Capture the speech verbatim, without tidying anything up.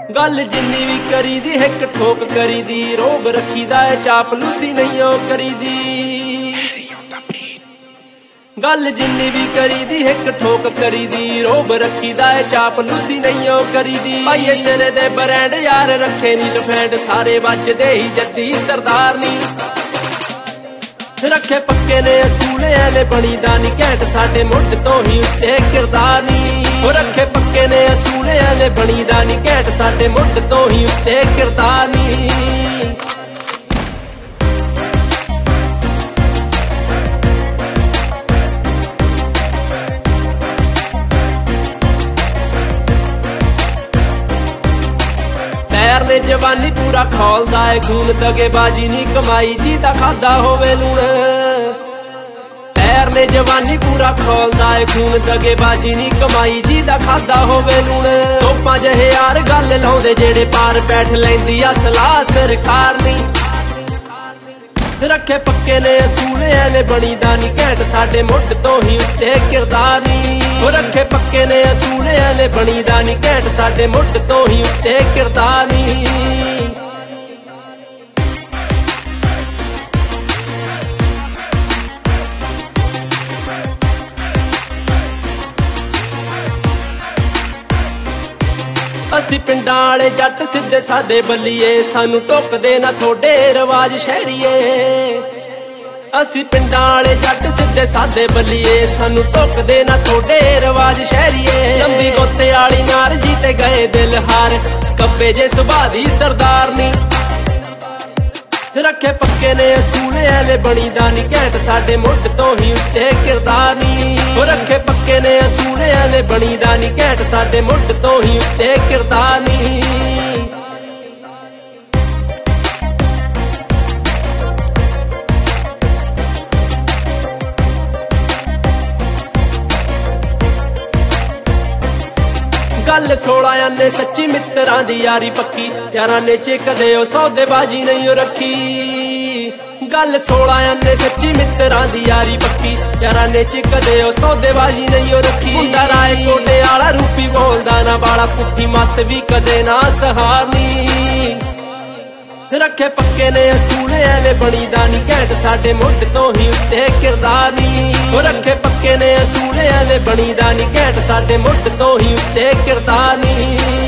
गल जिन्नी भी करी दी हिक ठोक करी दी, रोब रखी दा है चापलूसी नहीं ओ करी दी। गल जिन्नी भी करी दी हिक ठोक करी दी, रोब रखी दा है चापलूसी नहीं ओ करी दी। भाईए सिरे दे ब्रांड यार रखे नी लफैंड, सारे बजदे ही जद्दी सरदार नी। रखे पक्के ने असूल एवें बनी दा नी घैंट, साडे मुल्क तो ही उच्चे किरदार नी। ओ रखे पक्के ने असूल एवें बनी दा नी घैंट, साडे मुल्क तो ही उच्चे किरदार नी। पैर ने जवानी पूरा खोलदा है खून, दगेबाजी नी कमाई जी दा खादा होवे लूण। पैर ने जवानी पूरा खोलदा है खून, दगेबाजी नी कमाई जी दा खादा होवे लूण। तोपां जहे यार गल लाउंदे जेड़े पार बैठ लैंदी आ सलाह सरकार नी। रखे पक्के ने असूल एवें बनी दा नी घैंट, साडे मुल्क तो ही उच्चे किरदार नी। ओ रखे पक्के ने असूल एवें बनी दा नी घैंट, साडे मुल्क तो ही उच्चे किरदार नी। असी पिंडां वाले जट सिद्धे सादे बल्लीए, सानू टोकदे ना थोड़े रवाज शहरीए। असी पिंडां वाले जट सिद्धे सादे बल्लीए, सानू टोकदे ना थोड़े रवाज शहरीए। लंबी गोते आली नार जीते गए दिल हार, कब्बे जे सुभाऽ दी सरदार नी। रखे पक्के ने असूल एवें बनी दा नी घैंट, साडे मुल्क तो ही उच्चे किरदार नी। ओ रखे पक्के ने असूल एवें बनी दा नी घैंट, साडे मुल्क तो ही उच्चे किरदार नी। गल सोलह आने सच्ची मित्रां दी यारी पक्की, यारां ने च कदे ओ सौदेबाजी नहीं ओ रखी। गल सोलह आने सच्ची मित्रां दी यारी पक्की, यारां ने च कदे ओ सौदेबाजी नहीं ओ रखी। मुंडा राय कोटे आला रूपी बोलदा ना बाला, पुट्ठी मत भी कदे ना सहारनी। रखे पक्के ने असूल एवें बनी दा नी घैंट, साडे मुल्क तो ही उच्चे किरदार नी। ओ रखे पक्के ने असूल एवें बनी दा नी घैंट, साडे मुल्क तो ही उच्चे किरदार नी।